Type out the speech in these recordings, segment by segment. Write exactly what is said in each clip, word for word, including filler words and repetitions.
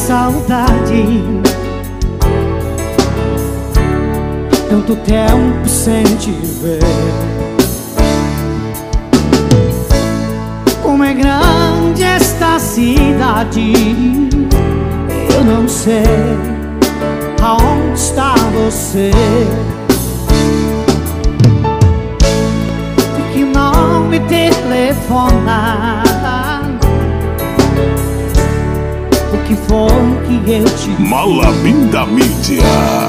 saudade. Tanto tempo sem te ver. Como é grande esta cidade, eu não sei aonde está você. Por que não me telefona? O que foi que eu te fiz? Malabim da mídia.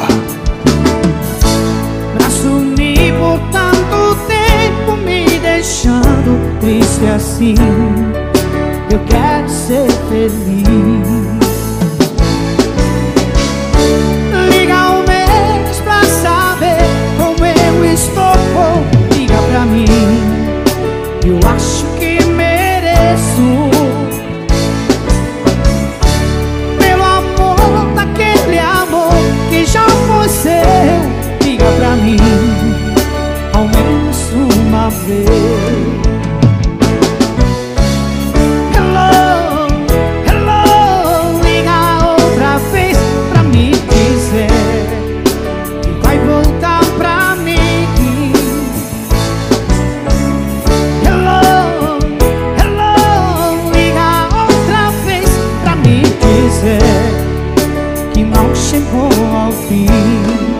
Pra sumir por tanto tempo, me deixando triste assim. Eu quero ser feliz. Liga um mês pra saber como eu estou. Liga pra mim, eu acho que mereço. Pelo amor daquele amor que já foi seu. Liga pra mim, ao menos uma vez. Que não chegou ao fim.